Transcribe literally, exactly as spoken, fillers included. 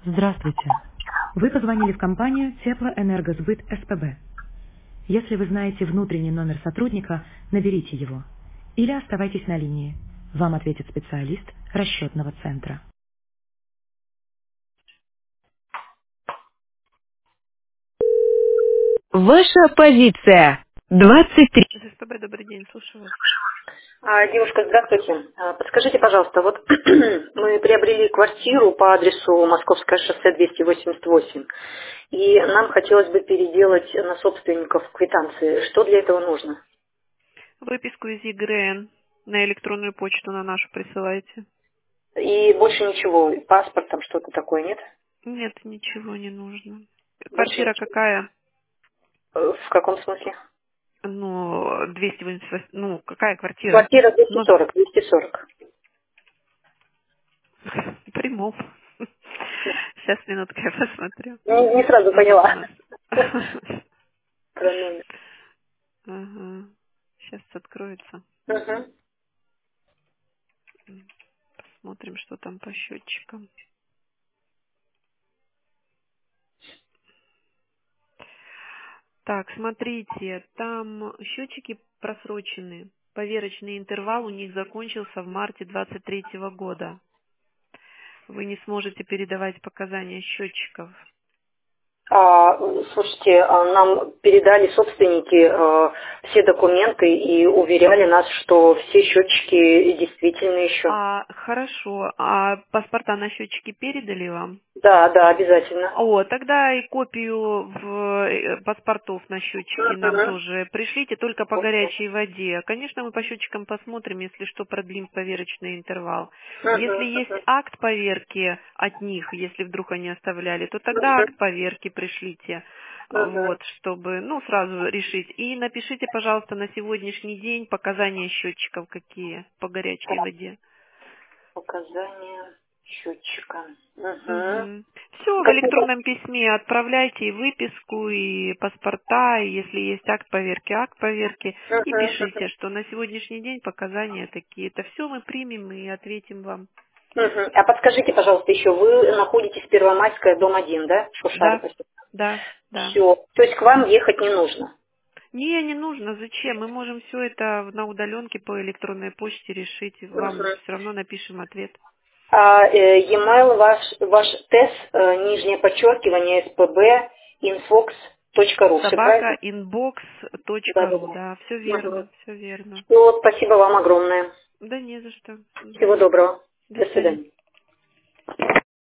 Здравствуйте. Вы позвонили в компанию Теплоэнергосбыт СПБ. Если вы знаете внутренний номер сотрудника, наберите его. Или оставайтесь на линии. Вам ответит специалист расчетного центра. Ваша позиция. двадцать три. СПБ, добрый день, слушаю вас. А, девушка, здравствуйте. А, Подскажите, пожалуйста, вот мы приобрели квартиру по адресу Московское шоссе двести восемьдесят восемь, и нам хотелось бы переделать на собственников квитанции. Что для этого нужно? Выписку из ЕГРН на электронную почту на нашу присылайте. И больше ничего, паспорт там что-то такое, нет? Нет, ничего не нужно. Больше Квартира ничего. какая? Э, В каком смысле? Ну, двести восемьдесят восемь, ну, какая квартира? Квартира двести Ну, сорок, двести сорок. прямом. Сейчас, минутку, я посмотрю. Не, не сразу Что тут у поняла. нас? Про номер. Ага. Сейчас откроется. Мгм. Посмотрим, что там по счетчикам. Так, смотрите, там счетчики просрочены. Поверочный интервал у них закончился в марте двадцать третьего года. Вы не сможете передавать показания счетчиков. А, слушайте, а нам передали собственники э, все документы и уверяли нас, что все счетчики действительно еще. А, хорошо. А паспорта на счетчики передали вам? Да, да, обязательно. О, тогда и копию в э, паспортов на счетчики нам Мгм. тоже пришлите, только по горячей воде. Конечно, мы по счетчикам посмотрим, если что, продлим поверочный интервал. Если Мгм. есть Мгм. акт поверки от них, если вдруг они оставляли, то тогда Мгм. акт поверки пришлите, Мгм. вот, чтобы, ну, сразу решить. И напишите, пожалуйста, на сегодняшний день показания счетчиков какие по горячей Так, воде. показания счетчика. Мгм. Угу. Все, в Какие-то- электронном письме отправляйте и выписку, и паспорта, и если есть акт поверки, акт поверки, и Мгм. Мгм. пишите, что на сегодняшний день показания такие. Это все мы примем и ответим вам. Мгм. А подскажите, пожалуйста, еще вы находитесь Первомайская, дом один, да? Шушары. Да, да, да. Все. То есть к вам ехать не нужно. Не, не нужно, зачем? Мы можем все это на удаленке по электронной почте решить. Вам Мгм. все равно напишем ответ. А э, e-mail ваш, ваш тест, э, нижнее подчеркивание, spb, infox.ru. Все Собака правильно? инбокс Да, точка да, ру, да. да, все Мгм. верно, все верно. Всё, спасибо вам огромное. Да не за что. Всего Мгм. доброго. До До свидания. свидания.